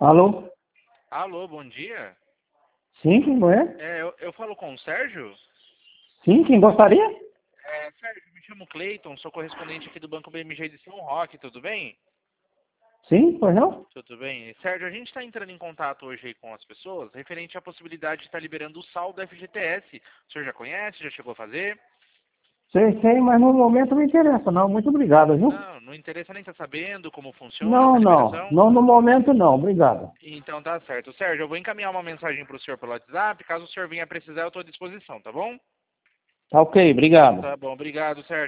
Alô? Alô, bom dia. Sim, quem é? Eu falo com o Sérgio? Sim, quem gostaria? Sérgio, me chamo Cleiton, sou correspondente aqui do Banco BMG de São Roque, tudo bem? Sim, pois não? Tudo bem. Sérgio, a gente está entrando em contato hoje aí com as pessoas referente à possibilidade de estar liberando o saldo da FGTS. O senhor já conhece? Já chegou a fazer? Sei, mas no momento não interessa, não. Muito obrigado, viu? Não interessa nem estar sabendo como funciona essa Não, não. liberação? Não no momento, não. Obrigado. Então tá certo. Sérgio, eu vou encaminhar uma mensagem para o senhor pelo WhatsApp. Caso o senhor venha precisar, eu estou à disposição, tá bom? Tá ok, obrigado. Tá bom, obrigado, Sérgio.